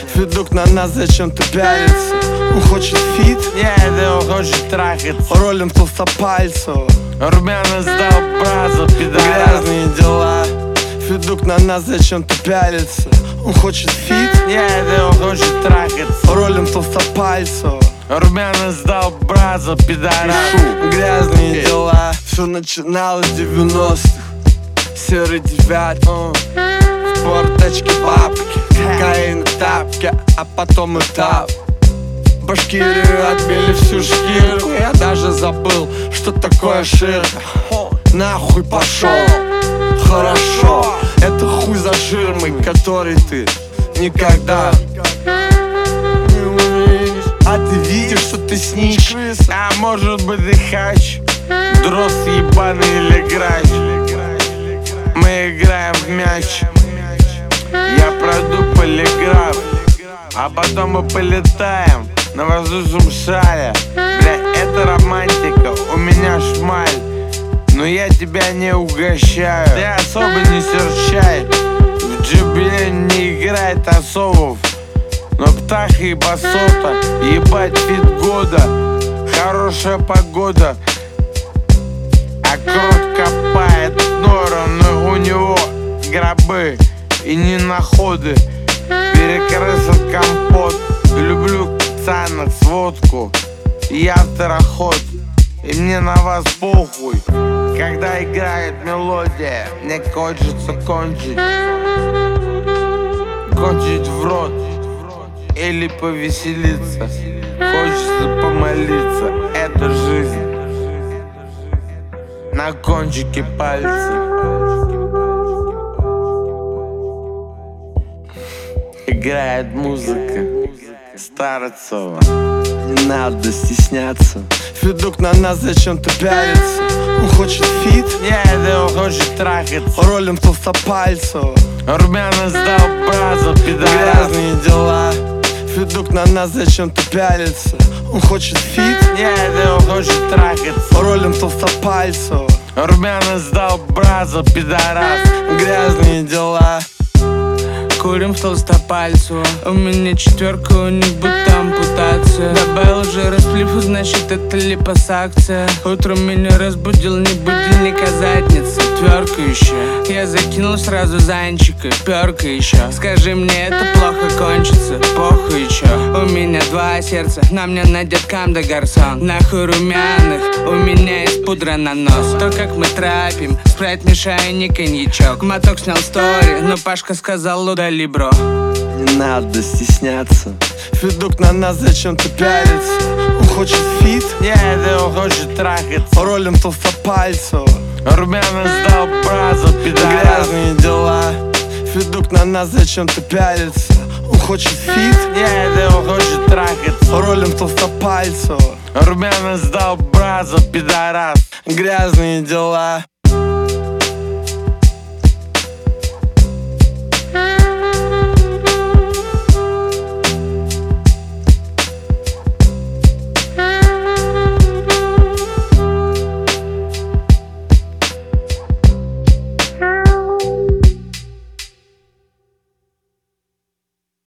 Федук на нас зачем-то пялится. Он хочет фит? Нет, он хочет трахаться. Ролим толстопальцу. Румяна сдал бразу, пидорас. Грязные дела. Федук на нас зачем-то пялится. Он хочет фит? Нет, он хочет трахаться. Ролим толстопальцу. Румяна сдал бразу, пидорас. Грязные дела. Все начиналось в 90-х. Серый девятый, в порточке бабки, каин тапки, а потом этап. Башкирию отбили всю шкирку. Я даже забыл, что такое ширка. Нахуй пошел. Хорошо, это хуй за ширмой, который ты никогда не увидишь. А ты видишь, что ты снич. А может быть и хач, дрос ебаный или грач. Мы играем в мяч. Я пройду полиграф, а потом мы полетаем на воздушном шаре. Бля, это романтика, у меня шмаль, но я тебя не угощаю. Ты особо не серчай, в джибеле не играет особов. Но птаха и басота, ебать фит года. Хорошая погода, а крот копает нору, но у него гробы и не находы. Перекрысан компот, люблю цанок, сводку. Я второход, и мне на вас похуй. Когда играет мелодия, мне хочется кончить. Кончить в рот или повеселиться. Хочется помолиться, это жизнь. На кончике пальца играет музыка Старцева. Не надо стесняться. Федук на нас зачем-то пялится. Он хочет фит? Нет, он хочет трахаться. Ролим толстопальцу. Румяна сдал бразу, пидорас. Грязные дела. Федук на нас зачем-то пялится. Он хочет фит? Нет, он хочет трахаться. Ролим толстопальцу. Румяна сдал бразу, пидорас. Грязные дела. Курим в толстопальцу. У меня четверка, у них будто ампутация. Добавил уже расплив, значит это липосакция. Утром меня разбудил не будильник, а задница. Тверка еще. Я закинул сразу зайчика, перка еще. Скажи мне, это плохо кончится, похуй чё. У меня два сердца, на мне найдет камда гарсон. Нахуй румяных, у меня есть пудра на нос. То, как мы трапим, спрайт мешай, не коньячок. Моток снял стори, но Пашка сказал, удали, бро. Не надо стесняться. Федук на нас зачем-то пялится. Он хочет фит? Нет, он хочет трахаться. Ролим толстопальцу. Румяна сдал бразу, пидорас. Грязные дела. Федук на нас зачем-то пялится. Он хочет фит? Нет, он хочет трахаться. Ролим толстопальцу. Румяна сдал бразу, пидорас. Грязные дела.